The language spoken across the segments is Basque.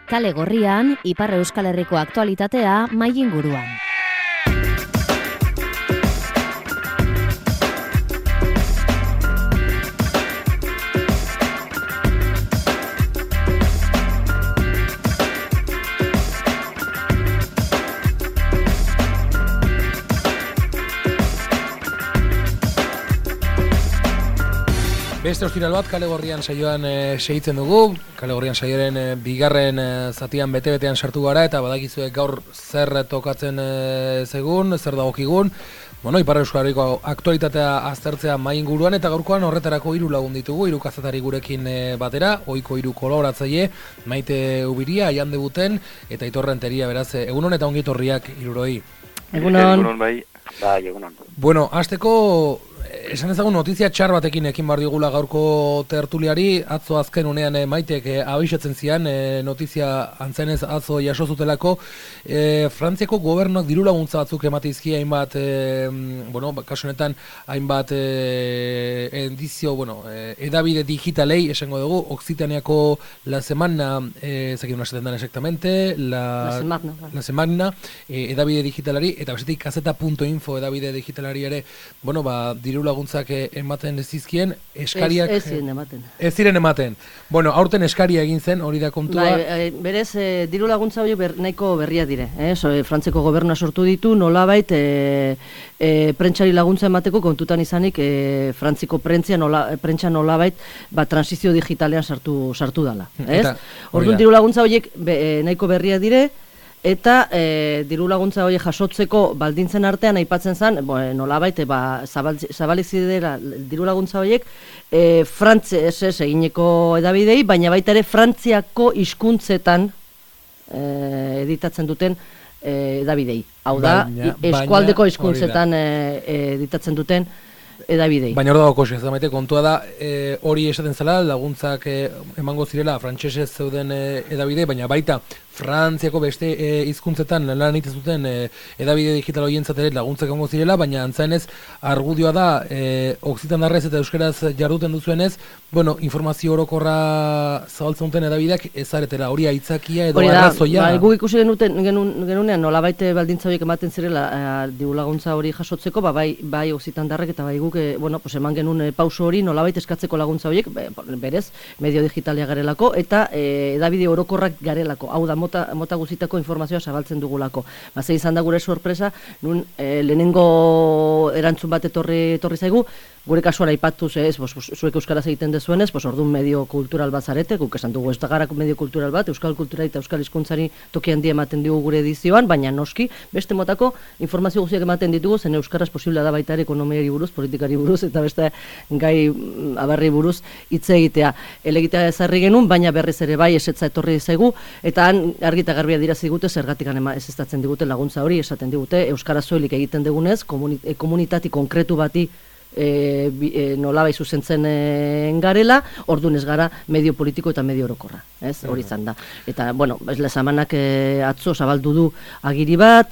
Kale Gorrian, Ipar Euskal Herriko aktualitatea mai inguruan. Beste ostiral bat Kale Gorrian saioan segitzen dugu. Kale Gorrian saioaren bigarren zatian bete-betean sartu gara eta badakizuek gaur zer tokatzen zegun, zer dagokigun. Ipar Euskal Herriko aktualitatea aztertzea mai inguruan eta gaurkoan horretarako 3 lagun ditugu, 3 kazetari gurekin batera, ohiko 3 kolaboratzaile, Maite Ubiria, Aian Debuten eta Aitor Renteria, beraz, egunon eta ongi etorriak 3. Egunon bai. Egunon. Bueno, hasteko esan ezagun notizia txar batekin ekin bar digula gaurko tertuliari. Atzo azken unean Maitek abisatzen zian, notizia antzenez atzo jaso zutelako, Frantziako gobernuak diru laguntza batzuk ematizki hainbat, kasu honetan hainbat edizio, edabide digitalei, esango dugu, Occitaniako La Semana, zakidun aseten dan exactamente, La Semana, edabide digitalari, eta bestetik kazeta.info edabide digitalari ere, diru laguntzak ematen zizkien, eskariak... Ez ziren ematen. Aurten eskaria egin zen, hori da kontua. Berez, diru laguntza hori nahiko berria dire. Frantzeko gobernua sortu ditu, nolabait prentsari laguntza emateko kontutan izanik Frantziko prentsa nolabait transizio digitalean sartu dala. Orduan diru laguntza horiek nahiko berria dire, eta diru laguntza horiek jasotzeko baldintzen artean aipatzen zen, nolabait, zabalik zidera diru laguntza horiek frantzesez egineko edabidei, baina baita ere Frantziako hizkuntzetan editatzen duten edabidei. Hau da, eskualdeko hizkuntzetan editatzen duten edabidei. Baina hor dago kosia, Maite, kontua da, hori esaten zela, laguntzak emango zirela frantsesez zeuden edabidei, baina baita Frantziako beste hizkuntzetan lan egiten zuten edabide digital horientzat ere laguntzak emango zirela, baina antzaenez argudioa da, Occitandarrez eta euskaraz jarduten duzuenez, informazio orokorra zabaltzen duten edabideak ezaretera, hori aitzakia edo arrazoia. Guk ikusi genunean nolabait baldintza horiek ematen zirela diru laguntza hori jasotzeko, bai Occitandarrek eta bai guk eman genuen pauso hori nolabait eskatzeko laguntza horiek, berez, medio digitalea garelako eta edabide orokorrak garelako, hau da mota guztitako informazioa zabaltzen dugulako. Ze izan da gure sorpresa, nun lehenengo erantzun bat etorri zaigu, gure kasuan aipatuz zuek euskaraz egiten dezuenez, orduan medio kultural bat zarete, guk esan dugu ez da gara medio kultural bat, euskal kultura eta euskal hizkuntzari toki handia ematen digu gure edizioan, baina noski, beste motako informazio guztiak ematen ditugu, zen euskaraz posiblea da baita ere ekonomiari buruz, politikari buruz, eta beste gai abarri buruz hitz egitea. Elegitea ezarri genuen, baina berriz ere bai esetza etorri zaigu, eta han argi eta garbi adierazi digute zergatik ezeztatzen digute laguntza hori, esaten digute euskaraz soilik egiten dugunez, komunitati konkretu bati nolabai zuzentzen garela, orduan ez gara medio politiko eta medio orokorra, hori izan da. Eta, La Semanak atzo zabaldu du agiri bat,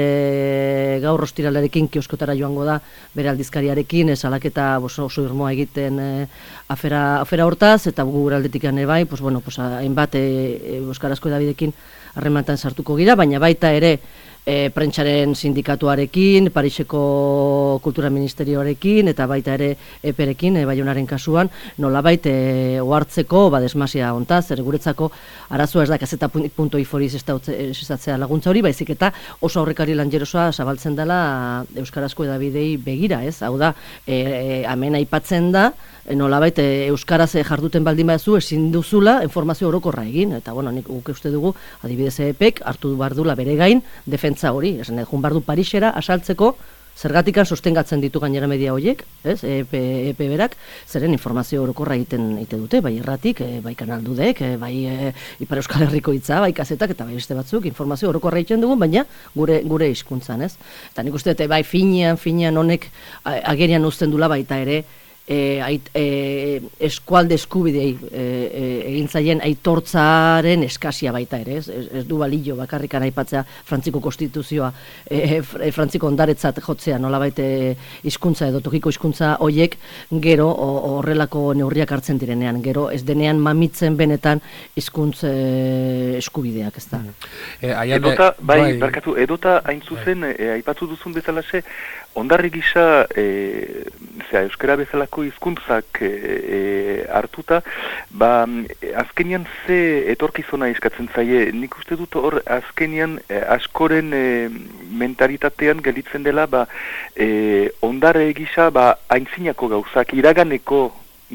gaur ostiralarekin kioskotara joango da bere aldizkariarekin, salaketa oso irmoa egiten afera hortaz, eta gure aldetik ane bai, hainbat euskarazko edabidekin harremantan sartuko gira, baina baita ere prentsaren sindikatuarekin, Pariseko kultura ministerioarekin, eta baita ere EPErekin, Baionaren kasuan, nolabait ohartzeko desmasia hontaz, zer guretzako arazoa ez da kazeta.info esatzea laguntza hori, baizik eta oso aurrekari lanjerosoa zabaltzen dela euskarazko edabidei begira, ez? Hau da, hemen aipatzen da, nolabait euskaraz jarduten baldin baduzu ezin duzula informazio orokorra egin, eta nik guk uste dugu, adibidez EPEk hartu behar dula bere gain defentsa hori, esan jun behar du Parisera asaltzeko, zergatikan sostengatzen ditu gainera media horiek, EP berak, zeren informazio orokorra egiten dute, bai erratik, bai Kanal Dudek, bai Ipar Euskal Herriko hitza, bai kazetak eta bai beste batzuk, informazio orokorra egiten dugu, baina gure hizkuntzan, ez? Eta nik uste dute bai finean honek agerian uzten dula baita ere, eskualde eskubidei egin zaien aitortzaren eskasia baita ere, ez du balio bakarrikan aipatzea Frantziko konstituzioa, Frantziko ondaretzat jotzea nolabait hizkuntza edo tokiko hizkuntza hoiek gero horrelako neurriak hartzen direnean, gero ez denean mamitzen benetan hizkuntz eskubideak, ez da. Edota, barkatu, edota hain zuzen, aipatu duzun bezalaxe, ondarri gisa, euskara bezalako hizkuntzak hartuta, azkenian ze etorkizuna eskatzen zaie, nik uste dut hor azkenian askoren mentalitatean gelitzen dela, ondare gisa aintzinako gauzak, iraganeko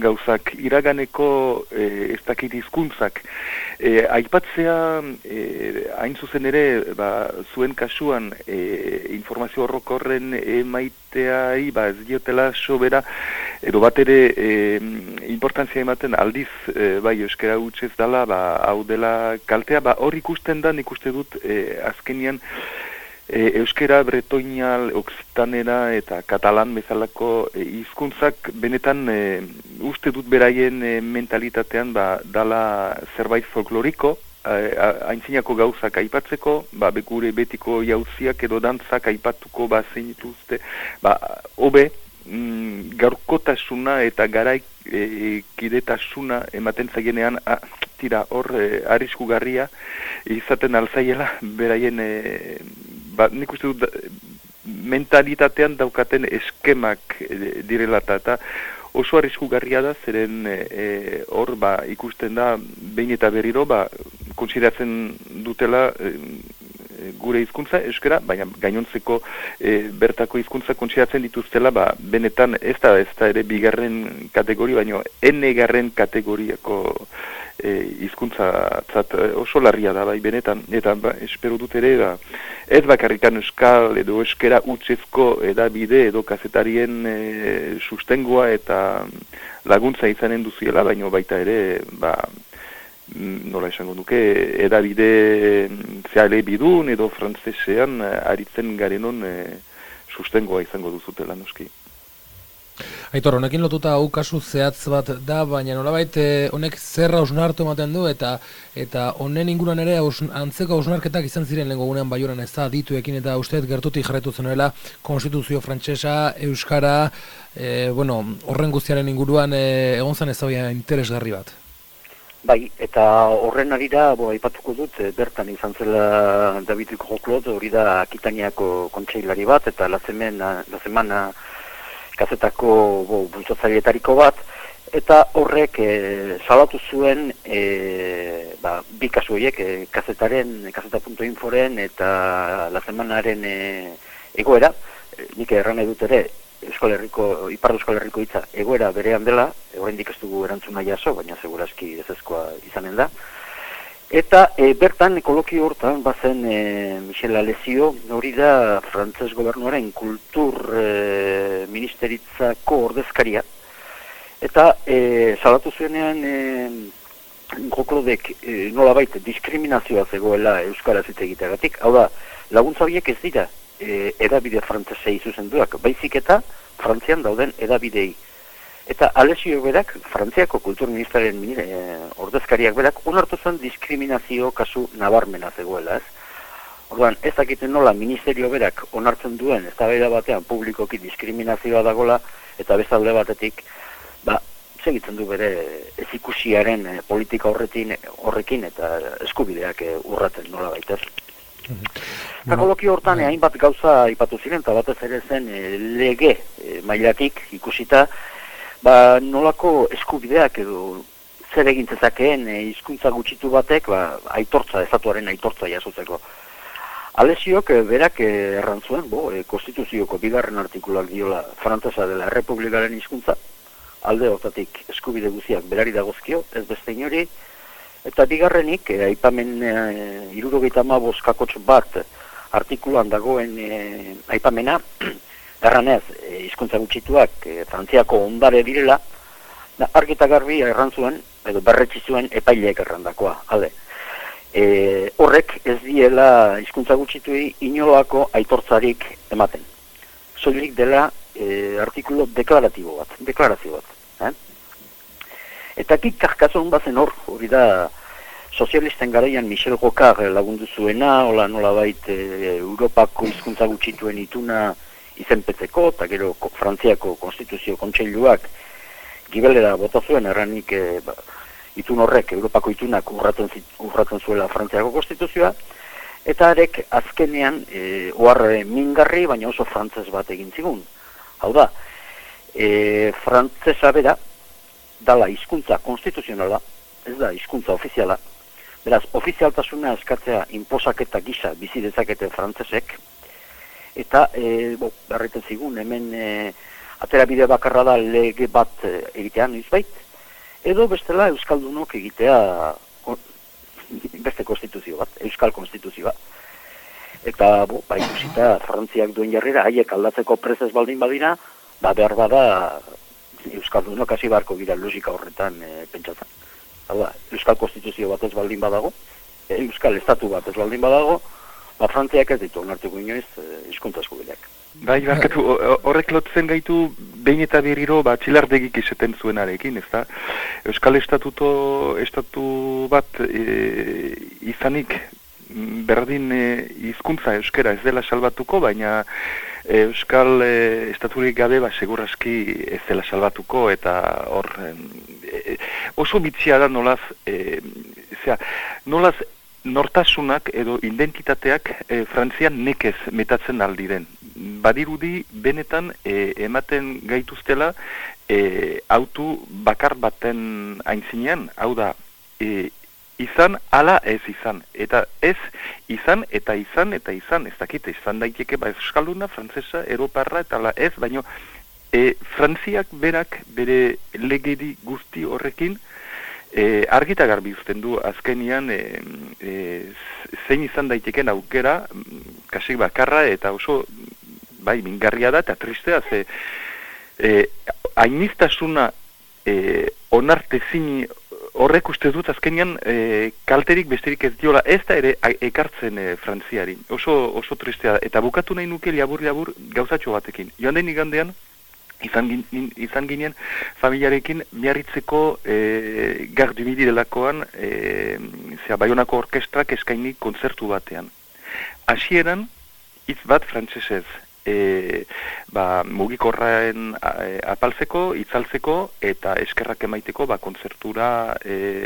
ez dakit hizkuntzak. Aipatzea, hain zuzen ere, zuen kasuan informazio horrokorren emaiteai, ez diotela sobera, edo bat ere importantzia ematen aldiz, euskara hutsez dela, hau dela kaltea, hor ikusten da, nik uste dut, azkenian, euskera, bretoinal, oksitanera eta katalan bezalako hizkuntzak benetan uste dut beraien mentalitatean dala zerbait folkloriko, aintzinako gauzak aipatzeko, gure betiko jauziak edo dantzak aipatuko zein dituzte, hobe, gaurkotasuna eta garaikidetasuna ematen zaienean, tira hor arriskugarria izaten alzaiela beraien nik uste dut mentalitatean daukaten eskemak direla eta oso arriskugarria da, zeren hor ikusten da behin eta berriro kontsideratzen dutela gure hizkuntza euskara, baina gainontzeko bertako hizkuntza kontsideratzen dituztela benetan ez da ere bigarren kategori, baina n-garren kategoriako hizkuntzatzat oso larria da benetan, eta espero dut ere ez bakarrikan euskal edo euskara hutsezko edabide edo kazetarien sustengoa eta laguntza izanen duziela, baina baita ere nola esango duke edabide zeale bidun edo frantzesean aritzen garenon sustengoa izango duzutela noski. Aitor, honekin lotuta hau kasu zehatz bat da, baina nolabait honek zerra hausnartu ematen du eta honen inguruan ere antzeko hausnarketak izan ziren lehengo gunean Baionan ez da dituekin eta usteet gertutik jarraitu zenuela konstituzio frantsesa, euskara, horren guztiaren inguruan egon zen eztabaida interesgarri bat. Bai, eta horren arira, aipatuko dut, bertan izan zela David Grosclot, hori da Akitaniako kontseilari bat, eta la semana kazetako bultzatzaileetariko bat, eta horrek salatu zuen bi kasu horiek, kazeta.inforen eta la semanaren egoera, nik erran edut ere, Ipar Euskal Herriko hitza egoera berean dela, oraindik ez dugu erantzuna jaso, baina segurazki ezezkoa izanen da. Eta bertan kolokio hortan bazen Michel Alezio, hori da frantses gobernuaren kultur ministeritzako ordezkaria. Eta salatu zuenean Grosclotek nolabait diskriminazioa zegoela euskaraz hitz egiteagatik. Hau da, laguntza horiek ez dira edabide frantsesei zuzenduak, baizik eta Frantzian dauden edabidei. Eta Alezio berak, Frantziako kultur ministraren ordezkariak berak, onartu zen diskriminazio kasu nabarmena zegoela, ez? Orduan, ez dakiten nola ministerio berak onartzen duen, eztabaida batean publikoki diskriminazioa dagola, eta bestalde batetik, segitzen du bere ezikusiaren politika horrekin eta eskubideak urratzen nola baitez. Kolokio hortan hainbat gauza aipatu ziren, eta batez ere zen lege mailatik ikusita, nolako eskubideak edo zer egin zezakeen hizkuntza gutxitu batek estatuaren aitortza jasotzeko. Aleziok berak errantzuen, konstituzioko 2. artikuluak diola frantsesa dela errepublikaren hizkuntza, alde hortatik eskubide guziak berari dagozkio, ez beste inori, eta bigarrenik, aipamen 75 bat artikuluan dagoen aipamena, erranez, hizkuntza gutxituak Frantziako ondare direla, argi eta garbi errantzuen, edo berretsi zuen epaileek errandakoa, alde. Horrek ez diela hizkuntza gutxituei inolako aitortzarik ematen. Soilik dela artikulu deklarazio bat. Eta kik karkazon bazen hori da sozialisten garaian Michel Rocard lagundu zuena, hola nolabait Europako hizkuntza gutxituen ituna izenpetzeko, eta gero Frantziako Konstituzio Kontseiluak gibelera bota zuen erranik itun horrek, Europako itunak urratzen zuela Frantziako Konstituzioa, eta arek azkenean oharre mingarri, baina oso frantzes bat egin zigun. Hau da, frantzesa bera, dala hizkuntza konstituzionala, ez da hizkuntza ofiziala. Beraz, ofizialtasuna eskatzea inposaketa gisa bizi dezakete frantzesek, eta berreten zigun, hemen aterabide bakarra da lege bat egitean izbait, edo bestela euskaldunok egitea beste konstituzio bat, euskal konstituzioa. Eta ikusita Frantziak duen jarrera, haiek aldatzeko prezez baldin badira, behar bada euskaldunok hasi beharko gira logika horretan pentsatzen. Hau da, euskal konstituzio bat ez baldin badago, euskal estatu bat ez baldin badago, Frantziak ez ditu onartuko inoiz hizkuntza eskubideak. Bai, barkatu, horrek lotzen gaitu behin eta berriro txilardegik izaten zuenarekin, ez da? Euskal estatu bat izanik berdin hizkuntza euskera ez dela salbatuko, baina euskal estaturik gabe seguraski ez dela salbatuko, eta hor oso bitzia da nolaz nortasunak edo identitateak Frantzian nekez metatzen aldiren. Badirudi benetan ematen gaituztela autu bakar baten aintzinean, hau da, izan ala ez izan, eta ez izan eta izan eta izan, ez dakit, izan daiteke euskalduna, frantzesa, europarra eta ala ez, baino Frantziak berak bere legedi guzti horrekin argita garbi uzten du azkenian zein izan daiteken aukera kasik bakarra eta oso mingarria da eta tristea ainiztasuna onartezin horrek uste dut azkenian kalterik besterik ez diola ez da ere ekartzen Frantziari oso tristea eta bukatu nahi nuke labur gauzatxo batekin joan den igandean izan ginen familiarekin Miarritzeko Gardumidi delakoan Baionako orkestrak eskaini kontzertu batean. Hasieran hitz bat frantsesez mugikorraen apaltzeko, itzaltzeko eta eskerrak emaiteko kontzertura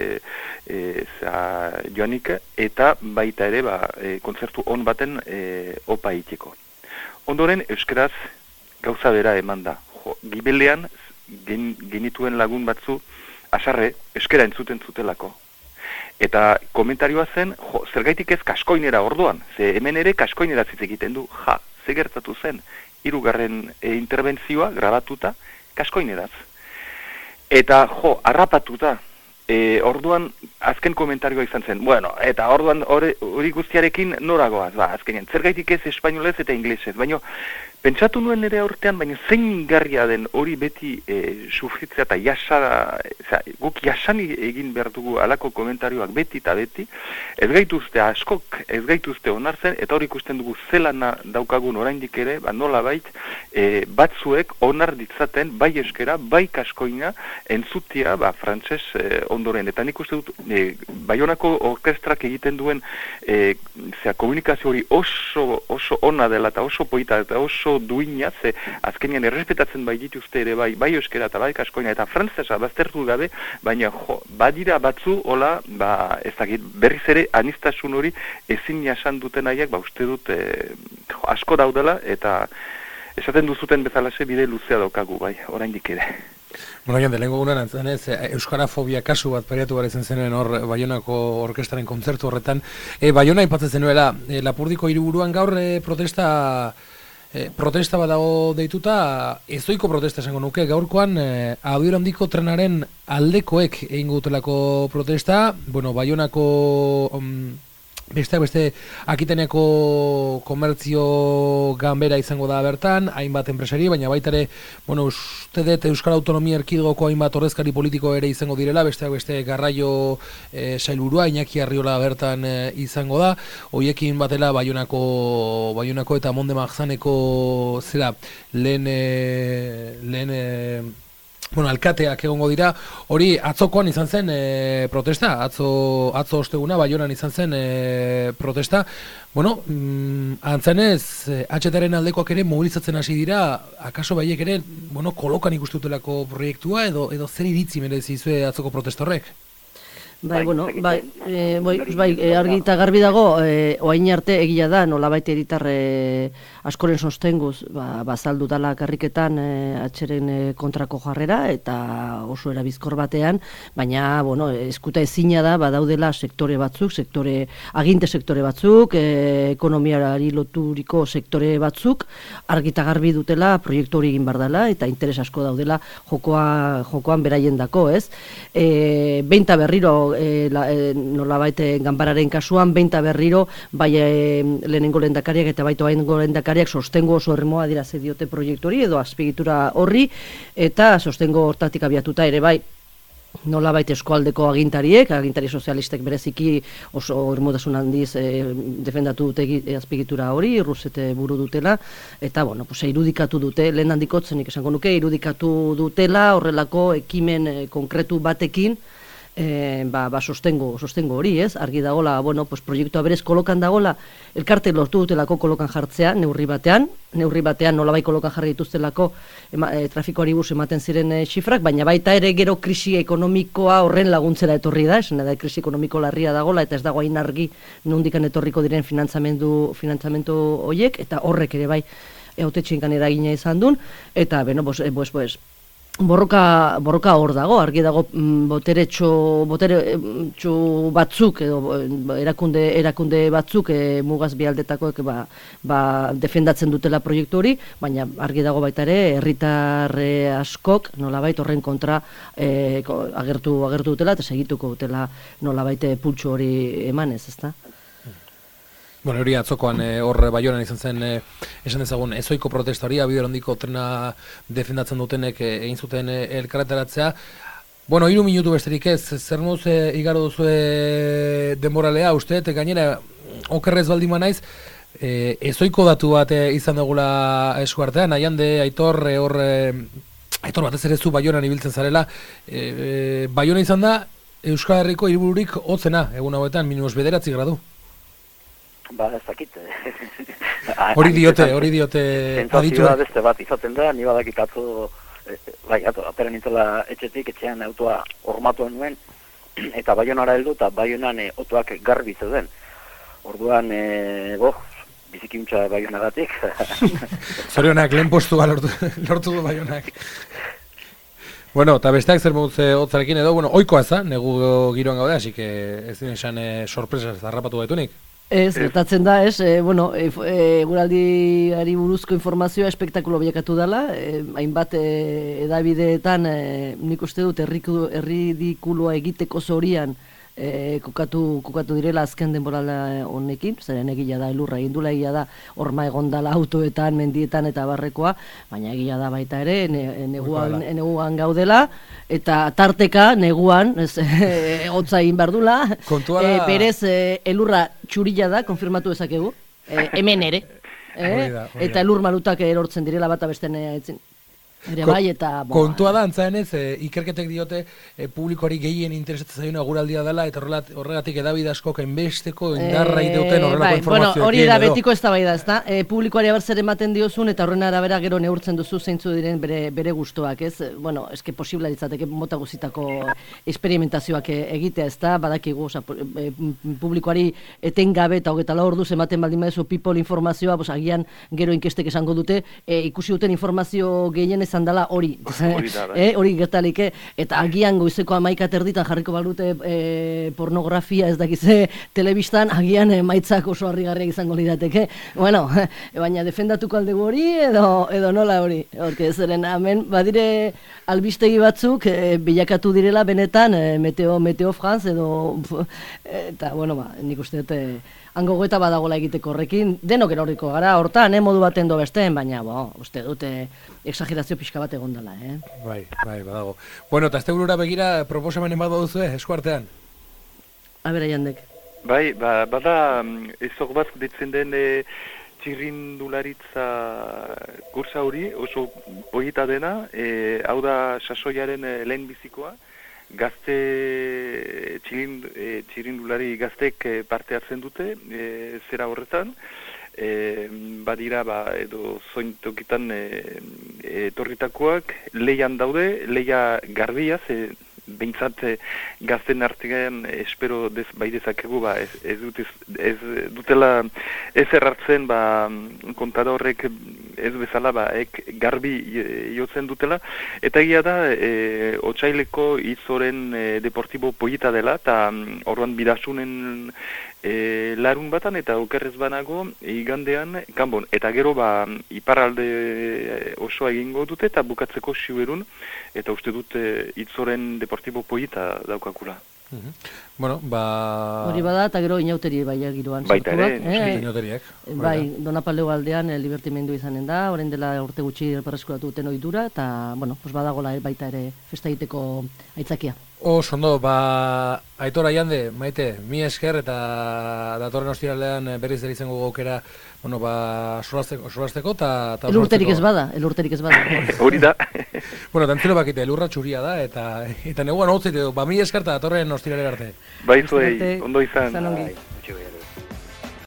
joanik eta baita ere kontzertu on baten opa egiteko. Ondoren euskeraz gauza bera eman da. Gibelean genituen lagun batzu asarre euskera entzuten zutelako. Eta komentarioa zen, zergaitik ez kaskoinera orduan, ze hemen ere kaskoinera zitz egiten du, ze gertatu zen, 3. interbentzioa grabatuta kaskoineraz. Eta harrapatuta, orduan azken komentarioa izan zen, eta orduan hori guztiarekin noragoaz, azkenean, zergaitik ez espainolez eta inglesez, baina pentsatu nuen ere aurtean, baina zein mingarria den hori beti sufritzea eta guk jasani egin behar dugu alako komentarioak beti eta beti, ez gaituzte askok, ez gaituzte onartzen, eta hori ikusten dugu zelana daukagun oraindik ere, nola batzuek onar ditzaten, bai euskera, bai kaskoina, entzutia, frantses ondoren. Eta nik uste dut, Baionako orkestrak egiten duen komunikazio hori oso ona dela eta oso poita eta oso duina, ze azkenean errespetatzen bai dituzte ere bai euskera eta bai kaskoina eta frantzesa baztertu gabe, baina badira batzu, hola, ez dakit, berriz ere anistasun hori ezin jasan duten aiek, uste dut asko daudela eta esaten duzuten bezalase bide luzea daukagu, oraindik ere. Jende, lehenko gunean antzenez, euskarafobia kasu bat pariatu gara izan zenuen hor Baionako orkestraren kontzertu horretan. Baiona aipatzen zenuela, Lapurdiko hiriburuan gaur protesta bat dago deituta, ezoiko protesta esango nuke, gaurkoan abior handiko trenaren aldekoek egin gutelako protesta, Baionako beste Akiteneko komertzio ganbera izango da bertan, hainbat enpresari, baina baita ere, uste dut Euskal Autonomia Erkidegoko hainbat ordezkari politiko ere izango direla, beste garraio sailburua, Iñaki Arriola bertan izango da, hoiekin batela Baionako eta Monde Marzaneko lehen alkateak egongo dira, hori atzokoan izan zen protesta, atzo osteguna Baionan izan zen protesta. Antzanez, HTaren aldekoak ere mobilizatzen hasi dira, akaso baiek ere, kolokan ikustutelako proiektua, edo zer iritzi merezi zue atzoko protesta horrek? Argi eta garbi dago, oain arte egia da, nolabait eritar askoren sostenguz, bazaldu dala karriketan atxeren kontrako jarrera, eta oso erabizkor batean, baina, eskuta ezina da, badaudela sektore batzuk, aginte sektore batzuk, ekonomiari loturiko sektore batzuk, argi eta garbi dutela proiektu hori egin bardala, eta interes asko daudela jokoan beraien dako, ez? Beinta berriro, nolabait ganbararen kasuan, beinta berriro, bai lehenengo lehendakariak eta baito lehendakariak sostengo oso ermoa dira diote proiektu hori, edo azpiegitura horri, eta sostengo hortatik abiatuta ere bai, nolabait eskualdeko agintari sozialistek bereziki oso irmotasun handiz defendatu dute azpiegitura hori, Rusete buru dutela, eta irudikatu dute, lehen handikotzen esango nuke, irudikatu dutela horrelako ekimen konkretu batekin, sostengo hori, ez? Argi dagola, proiektua berez kolokan dagola, elkarte lortu dutelako kolokan jartzea, neurri batean nolabai kolokan jarri dituztelako trafikoari bus ematen ziren xifrak, baina baita ere gero krisi ekonomikoa horren laguntzera etorri da, esan da krisi ekonomiko larria dagola, eta ez dago hain argi nondikan etorriko diren finantzamendu horiek, eta horrek ere bai hautetxeetan eragina izan duen, eta, borroka hor dago, argi dago boteretxo batzuk edo erakunde batzuk mugaz bialdetakoek defendatzen dutela proiektu hori, baina argi dago baita ere herritar askok nolabait horren kontra agertu dutela eta segituko dutela nolabait pultsu hori emanez, ezta? Hori atzokoan hor Baionan izan zen, esan dezagun, ezoiko protesta hori, Abiderondiko trena defendatzen dutenek egin zuten elkarretaratzea. 3 minutu besterik ez, zer moz igaro duzue denboralea, uste, gainera, okerrez baldin naiz, ezoiko datu bat izan dugula eskuartean, Aiande, Aitor batez ere zu Baionan ibiltzen zarela, Baiona izan da, Euskal Herriko hiribururik hotzena, egun hauetan, -9 gradu. Ez dakit. Hori diote sensazioa beste bat izaten da, ni badakit atzo, atera nintzela etxean autoa hormatu nuen, eta Baionara heldu, eta Baionan otoak garbi zeuden. Orduan, bizikiuntza Baionagatik. Zorionak, lehen postua lortu du Baionak. Eta besteak zer moduz hotzarekin edo, oikoa ez da, negu giroan gaude, así que ez dinen esan sorpresa zarrapatu gaitunik. Ez, gertatzen da, ez, eguraldiari buruzko informazioa espektakulo bilakatu dela, hainbat edabideetan nik uste dut erridikuloa egiteko zorian kokatu direla azken denborala honekin, zeren egia da elurra egin dula, egia da horma egondala autoetan, mendietan eta barrekoa, baina egia da baita ere neguan gaudela, eta tarteka neguan, hotza egin behar dula, berez elurra txurila da, konfirmatu dezakegu, hemen ere, eta elur malutak erortzen direla bata beste etzin. Kontua da, antzaenez, ikerketek diote publikoari gehien interesatzen zaiona eguraldia dela, eta horregatik edabide askok enbesteko indarra ideuten horrelako informazioekin. Hori da betiko ez da bai da, ez da? Publikoari abertzer ematen diozun, eta horren arabera gero neurtzen duzu zeintzu diren bere gustoak, ez? Eske posibla ditzateke mota guzitako esperimentazioak egitea, ez da? Badakigu, publikoari etengabe eta 24 orduz ematen baldin badezu people informazioa, agian gero inkestek esango dute, ikusi duten informazio gehien izan dela hori. Hori da, bai. Hori gertalike, eta agian goizeko 11 jarriko balute pornografia ez dakize telebistan, agian emaitzak oso harrigarriak izango lirateke. Bueno, baina defendatuko aldegu hori edo nola hori. Horke zeren hemen badire albistegi batzuk bilakatu direla benetan Meteo France edo eta bueno, nik uste dut hango goeta badagola egiteko horrekin, denok erorriko gara, hortan, modu baten do besteen, baina, uste dute exagerazio pixka bat egondala, Bai, badago. Bueno, eta azte burura begira, proposamenen bat baduzu, eskuartean? Abera jandek. Bai, bada, ezok bat ditzen den txirrindularitza kursa hori, oso polita dena, hau da sasoiaren lehen bizikoa, gazte txirindulari gaztek parte hartzen dute zera horretan, badira edo zointokitan etorritakoak leian daude, leia garbia, behintzat gazten artean espero bai dezakegu ez dutela ez errartzen kontada horrek ez bezala garbi jotzen dutela, eta egia da otsaileko izoren deportibo polita dela, eta orduan bidasunen larun batan eta okerrez banago igandean kanbon, eta gero iparralde osoa egingo dute eta bukatzeko Siberun, eta uste dut itzoren deportibo polita daukakula. Bueno, hori bada, eta gero inauteri giroan baita ere, inauteriak. Bai, Donapaleu aldean libertimendu izanen da, orain dela urte gutxi perreskuratu duten ohitura, eta, bueno, badagola baita ere festa egiteko aitzakia. Ondo, Aitor Aiande, Maite, mi esker eta datorren ostiralean berriz ere izango gokera, solasteko eta elurterik ez bada. Hori da. Bueno, tantzelo bakite, elurra txuria da, eta neguan hotzit edo, mi esker eta datorren ostirale arte. Bai zuei, ondo izan.